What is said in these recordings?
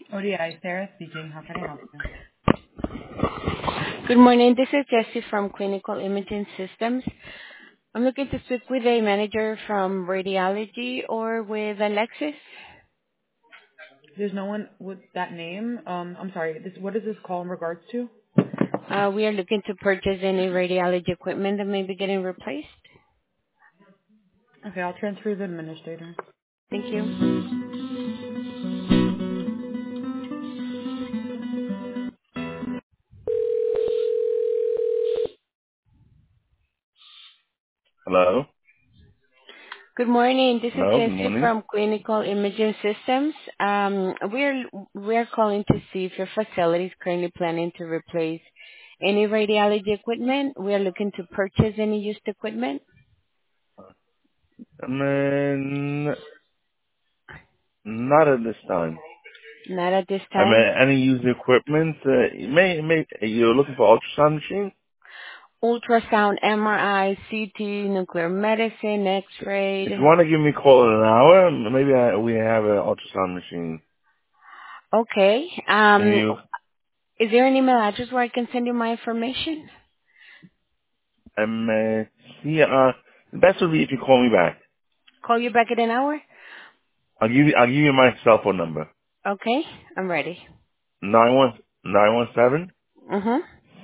ODI, Sarah speaking. How can I help you? Good morning. This is Jessie from Clinical Imaging Systems. I'm looking to speak with a manager from radiology or with Alexis. There's no one with that name. I'm sorry. What is this call in regards to? We are looking to purchase any radiology equipment that may be getting replaced. Okay, I'll transfer the administrator. Thank you. Hello? Good morning. This is Hello, good Jessie morning. from Clinical Imaging Systems. We're calling to see if your facility is currently planning to replace any radiology equipment. We are looking to purchase any used equipment. Not at this time. Not at this time. Any used equipment? You're looking for ultrasound machine? Ultrasound, MRI, CT, nuclear medicine, If you X-ray. want to give me a call in an hour, maybe we have an ultrasound machine. Okay. Can you, Is there an email address where I can send you my information? see, the best would be if you call me back. Call you back in an hour? I'll give you my cell phone number. Okay, I'm ready. 917 Mhm.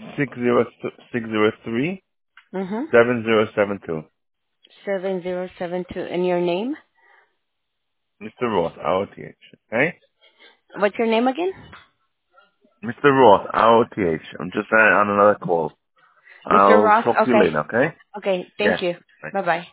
603 Mhm. 7072. 7072. And your name? Mr. Roth, ROTH. Okay? What's your name again? Mr. Roth, ROTH. I'm just on another call. Mr. I'll Ross? talk to you Okay. later, okay? Okay, thank Yes. you. Bye-bye.